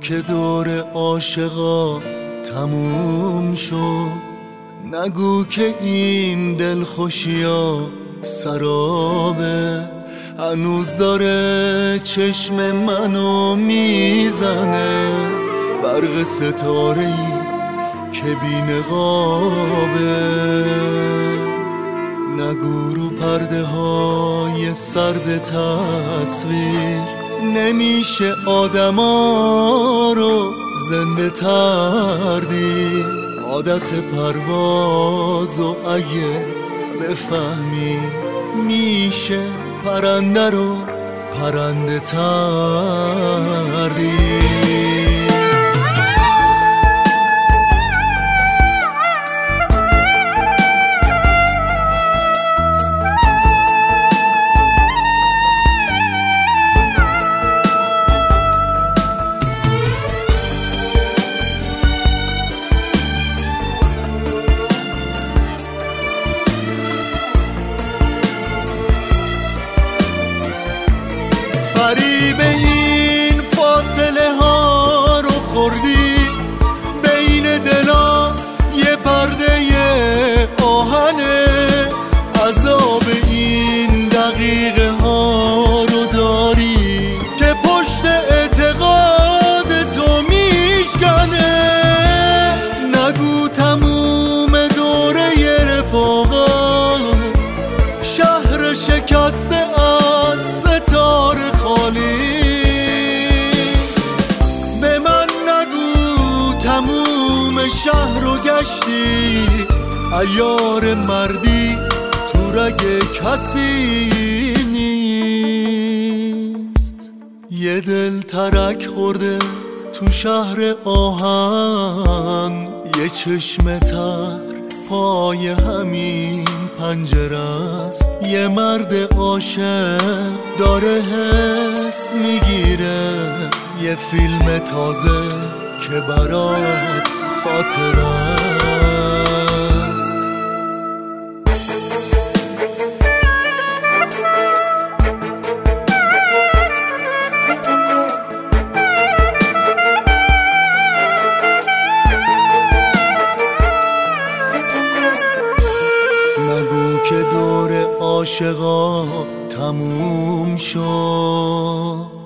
که دور عاشقا تموم شد، نگو که این دلخوشیا سرابه، هنوز داره چشم منو میزنه برق ستاره‌ای که بی نقابه. نگو رو پرده های سرد تصویر نمیشه آدما رو زنده تر دید. عادت پرواز و اگه بفهمی میشه پرنده رو پرنده تر دید. فریب این فاصله ها رو خوردی، بین دلا یه پرده آهنه، عذاب این دقیقه ها رو داری که پشت اعتقاد تو میشکنه. نگو تموم دوره رفاقا شهر شکسته از ستاره خالی. به من نگو تموم شهر رو گشتی، عیار مردی تو رگ کسی نیست. یه دل ترک خورده تو شهر آهن، یه چشم تر پای همین پنجره است. یه مرد عاشق داره حس میگیره یه فیلم تازه که برات خاطره است. نگو که دور عاشقا تموم شد،